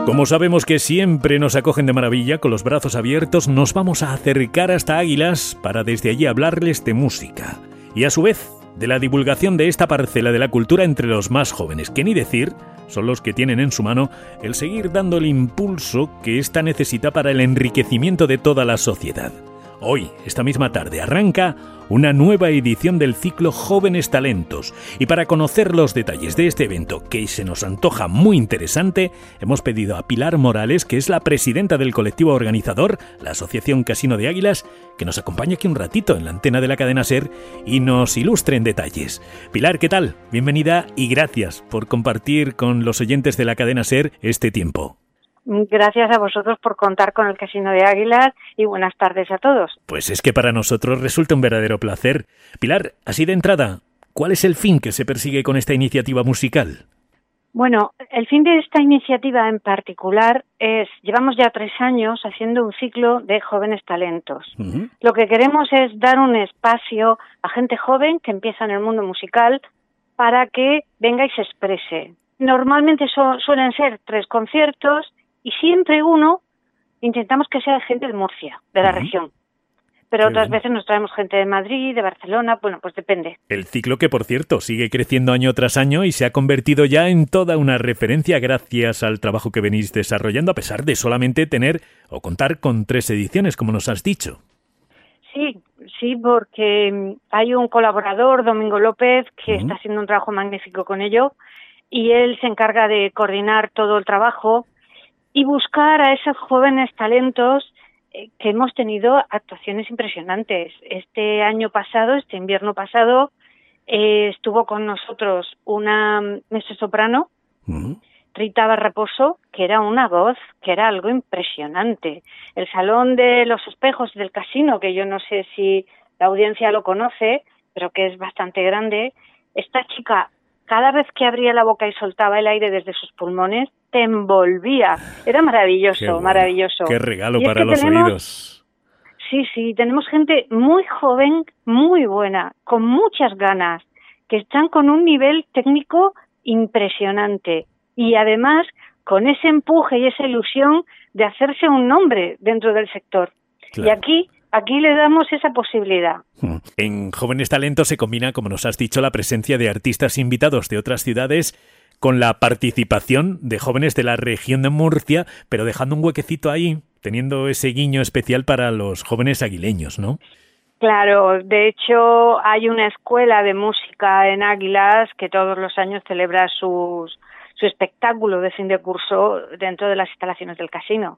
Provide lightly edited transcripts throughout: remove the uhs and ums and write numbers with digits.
Como sabemos que siempre nos acogen de maravilla, con los brazos abiertos, nos vamos a acercar hasta Águilas para desde allí hablarles de música. Y a su vez, de la divulgación de esta parcela de la cultura entre los más jóvenes, que ni decir, son los que tienen en su mano el seguir dando el impulso que ésta necesita para el enriquecimiento de toda la sociedad. Hoy, esta misma tarde, arranca una nueva edición del ciclo Jóvenes Talentos. Y para conocer los detalles de este evento, que se nos antoja muy interesante, hemos pedido a Pilar Morales, que es la presidenta del colectivo organizador, la Asociación Casino de Águilas, que nos acompañe aquí un ratito en la antena de la cadena SER y nos ilustre en detalles. Pilar, ¿qué tal? Bienvenida y gracias por compartir con los oyentes de la cadena SER este tiempo. Gracias a vosotros por contar con el Casino de Águilas y buenas tardes a todos. Pues es que para nosotros resulta un verdadero placer. Pilar, así de entrada, ¿cuál es el fin que se persigue con esta iniciativa musical? Bueno, el fin de esta iniciativa en particular es, llevamos ya 3 años haciendo un ciclo de jóvenes talentos. Uh-huh. Lo que queremos es dar un espacio a gente joven que empieza en el mundo musical para que venga y se exprese. Normalmente suelen ser 3 conciertos y siempre uno intentamos que sea gente de Murcia, de la región. Pero otras veces nos traemos gente de Madrid, de Barcelona, bueno, pues depende. El ciclo que, por cierto, sigue creciendo año tras año y se ha convertido ya en toda una referencia gracias al trabajo que venís desarrollando, a pesar de solamente tener o contar con 3 ediciones, como nos has dicho. Sí, porque hay un colaborador, Domingo López, que está haciendo un trabajo magnífico con ello, y él se encarga de coordinar todo el trabajo y buscar a esos jóvenes talentos que hemos tenido actuaciones impresionantes. Este invierno pasado, estuvo con nosotros una mezzosoprano, Rita Barraposo, que era una voz, que era algo impresionante. El Salón de los Espejos del Casino, que yo no sé si la audiencia lo conoce, pero que es bastante grande, esta chica, cada vez que abría la boca y soltaba el aire desde sus pulmones, te envolvía. Era maravilloso, Qué bueno, maravilloso. Qué regalo para los oídos. Sí, tenemos gente muy joven, muy buena, con muchas ganas, que están con un nivel técnico impresionante. Y además, con ese empuje y esa ilusión de hacerse un nombre dentro del sector. Claro. Y aquí le damos esa posibilidad. En Jóvenes Talentos se combina, como nos has dicho, la presencia de artistas invitados de otras ciudades con la participación de jóvenes de la región de Murcia, pero dejando un huequecito ahí, teniendo ese guiño especial para los jóvenes aguileños, ¿no? Claro, de hecho hay una escuela de música en Águilas que todos los años celebra su espectáculo de fin de curso dentro de las instalaciones del casino.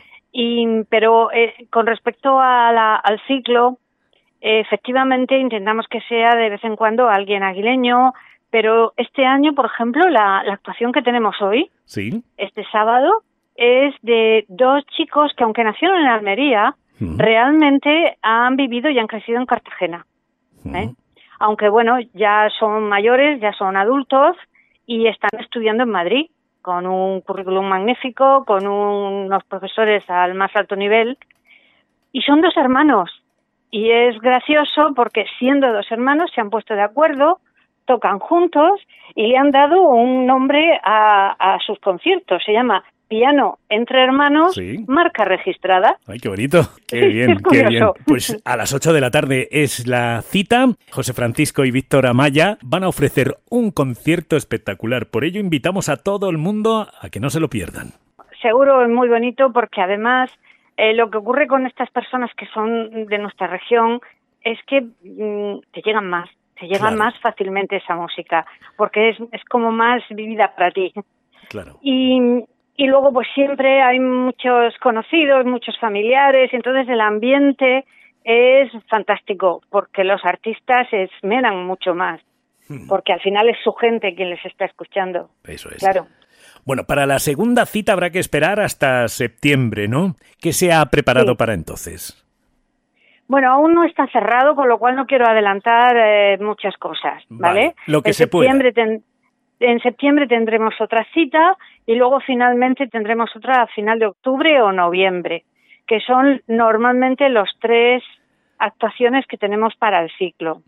Pero con respecto al ciclo, efectivamente intentamos que sea de vez en cuando alguien aguileño, pero este año, por ejemplo, la actuación que tenemos hoy, ¿sí?, este sábado, es de 2 chicos que, aunque nacieron en Almería, realmente han vivido y han crecido en Cartagena. Aunque, bueno, ya son mayores, ya son adultos y están estudiando en Madrid, con un currículum magnífico, con unos profesores al más alto nivel, y son 2 hermanos. Y es gracioso porque, siendo 2 hermanos, se han puesto de acuerdo, tocan juntos y le han dado un nombre a sus conciertos. Se llama Piano entre Hermanos, ¿sí?, marca registrada. ¡Ay, qué bonito! ¡Qué bien, qué bien! Pues a las 8 de la tarde es la cita. José Francisco y Víctor Amaya van a ofrecer un concierto espectacular. Por ello invitamos a todo el mundo a que no se lo pierdan. Seguro es muy bonito porque además lo que ocurre con estas personas que son de nuestra región es que te llegan más. Te llega claro, más fácilmente esa música, porque es como más vivida para ti. Claro. Y luego pues siempre hay muchos conocidos, muchos familiares, y entonces el ambiente es fantástico, porque los artistas se esmeran mucho más, porque al final es su gente quien les está escuchando. Eso es. Claro. Bueno, para la segunda cita habrá que esperar hasta septiembre, ¿no? ¿Qué se ha preparado para entonces? Bueno, aún no está cerrado, con lo cual no quiero adelantar muchas cosas, ¿vale? Lo que se pueda. En septiembre tendremos otra cita y luego finalmente tendremos otra a final de octubre o noviembre, que son normalmente los 3 actuaciones que tenemos para el ciclo.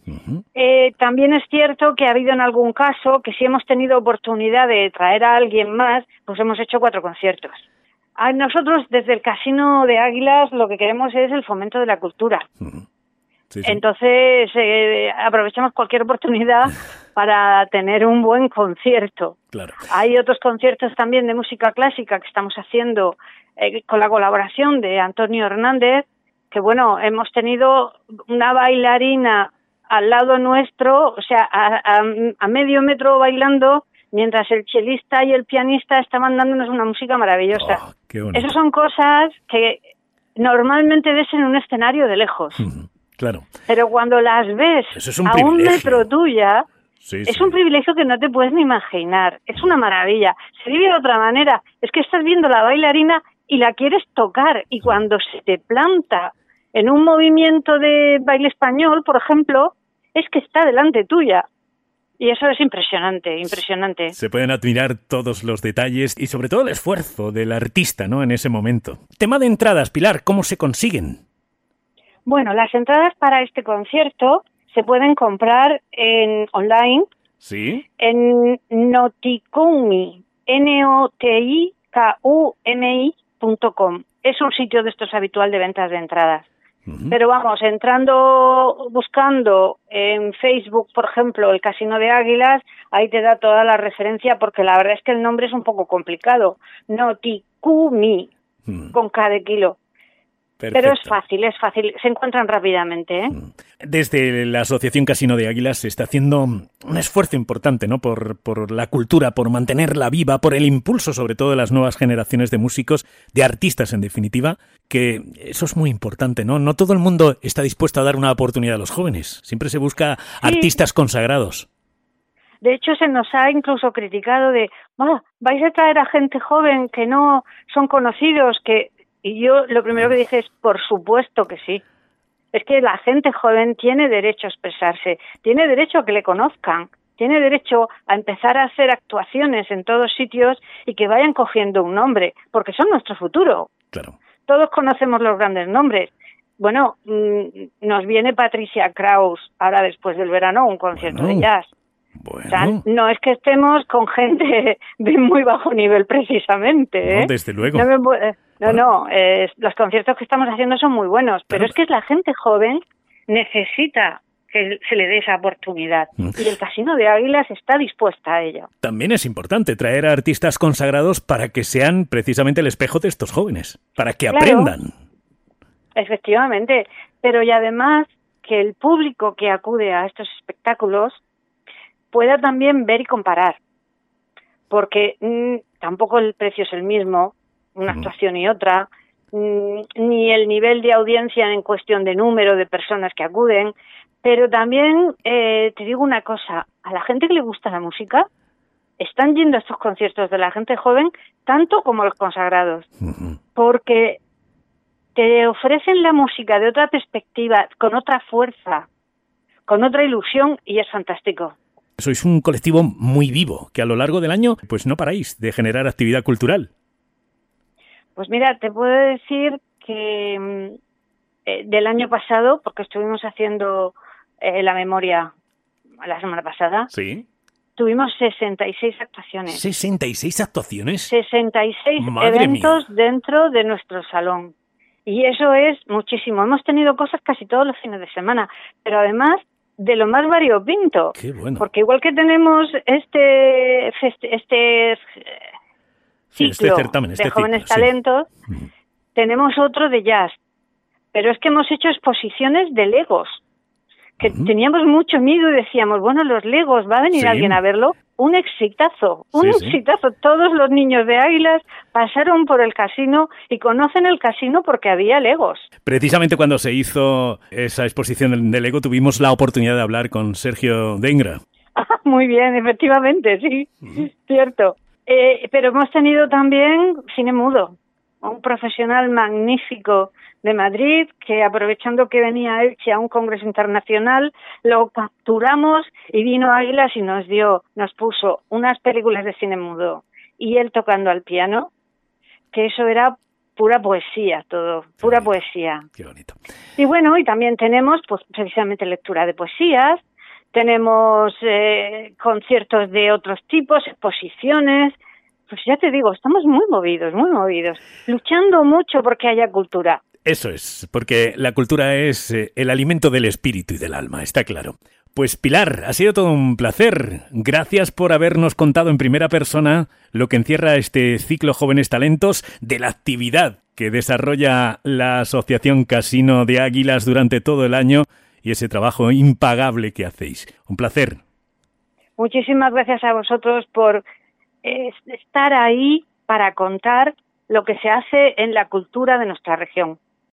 También es cierto que ha habido en algún caso que si hemos tenido oportunidad de traer a alguien más, pues hemos hecho 4 conciertos. A nosotros, desde el Casino de Águilas, lo que queremos es el fomento de la cultura. Sí. Entonces, aprovechamos cualquier oportunidad para tener un buen concierto. Claro. Hay otros conciertos también de música clásica que estamos haciendo con la colaboración de Antonio Hernández, que bueno, hemos tenido una bailarina al lado nuestro, o sea, a medio metro bailando, mientras el chelista y el pianista estaban dándonos una música maravillosa. Oh, qué bonito. Esas son cosas que normalmente ves en un escenario de lejos. Claro. Pero cuando las ves a un metro tuya, es un privilegio que no te puedes ni imaginar. Es una maravilla. Se vive de otra manera. Es que estás viendo la bailarina y la quieres tocar. Y cuando se te planta en un movimiento de baile español, por ejemplo, es que está delante tuya. Y eso es impresionante, impresionante. Se pueden admirar todos los detalles y sobre todo el esfuerzo del artista, ¿no?, en ese momento. Tema de entradas, Pilar, ¿cómo se consiguen? Bueno, las entradas para este concierto se pueden comprar online. ¿Sí? En Notikumi, notikumi.com. Es un sitio de estos habitual de ventas de entradas. Pero vamos, buscando en Facebook, por ejemplo, el Casino de Águilas, ahí te da toda la referencia, porque la verdad es que el nombre es un poco complicado. Notikumi, con K de kilo. Perfecto. Pero es fácil, se encuentran rápidamente, ¿eh? Desde la Asociación Casino de Águilas se está haciendo un esfuerzo importante, ¿no?, por la cultura, por mantenerla viva, por el impulso sobre todo de las nuevas generaciones de músicos, de artistas en definitiva, que eso es muy importante, ¿no? No todo el mundo está dispuesto a dar una oportunidad a los jóvenes, siempre se busca artistas consagrados. De hecho, se nos ha incluso criticado de, vais a traer a gente joven que no son conocidos, que... Y yo lo primero que dije es, por supuesto que sí. Es que la gente joven tiene derecho a expresarse, tiene derecho a que le conozcan, tiene derecho a empezar a hacer actuaciones en todos sitios y que vayan cogiendo un nombre, porque son nuestro futuro. Claro. Todos conocemos los grandes nombres. Bueno, nos viene Patricia Kraus ahora después del verano un concierto de jazz. Bueno. O sea, no es que estemos con gente de muy bajo nivel precisamente, ¿eh? No, desde luego. Los conciertos que estamos haciendo son muy buenos, pero es que la gente joven necesita que se le dé esa oportunidad y el Casino de Águilas está dispuesta a ello. También es importante traer a artistas consagrados para que sean precisamente el espejo de estos jóvenes, para que aprendan. Efectivamente, pero y además que el público que acude a estos espectáculos pueda también ver y comparar, porque tampoco el precio es el mismo, una actuación y otra, ni el nivel de audiencia en cuestión de número de personas que acuden, pero también te digo una cosa, a la gente que le gusta la música, están yendo a estos conciertos de la gente joven tanto como los consagrados, porque te ofrecen la música de otra perspectiva, con otra fuerza, con otra ilusión, y es fantástico. Sois un colectivo muy vivo, que a lo largo del año pues no paráis de generar actividad cultural. Pues mira, te puedo decir que del año pasado, porque estuvimos haciendo la memoria la semana pasada, ¿sí?, tuvimos 66 actuaciones. ¿66 actuaciones? 66 ¡Madre eventos mía! dentro de nuestro salón. Y eso es muchísimo. Hemos tenido cosas casi todos los fines de semana, pero además de lo más variopinto. ¡Qué bueno! Porque igual que tenemos este ciclo certamen, de jóvenes talentos, tenemos otro de jazz. Pero es que hemos hecho exposiciones de Legos, que teníamos mucho miedo y decíamos, bueno, los Legos, ¿va a venir alguien a verlo? Un exitazo, exitazo. Todos los niños de Águilas pasaron por el casino y conocen el casino porque había Legos. Precisamente cuando se hizo esa exposición de Lego tuvimos la oportunidad de hablar con Sergio Dengra. Muy bien, efectivamente, sí, cierto. Pero hemos tenido también cine mudo, un profesional magnífico de Madrid, que aprovechando que venía a Elche a un congreso internacional, lo capturamos y vino a Águilas y nos puso unas películas de cine mudo y él tocando al piano, que eso era pura poesía todo, pura poesía. Qué bonito. Y bueno, y también tenemos pues precisamente lectura de poesías, tenemos conciertos de otros tipos, exposiciones. Pues ya te digo, estamos muy movidos, luchando mucho porque haya cultura. Eso es, porque la cultura es el alimento del espíritu y del alma, está claro. Pues Pilar, ha sido todo un placer. Gracias por habernos contado en primera persona lo que encierra este ciclo Jóvenes Talentos, de la actividad que desarrolla la Asociación Casino de Águilas durante todo el año y ese trabajo impagable que hacéis. Un placer. Muchísimas gracias a vosotros por estar ahí para contar lo que se hace en la cultura de nuestra región.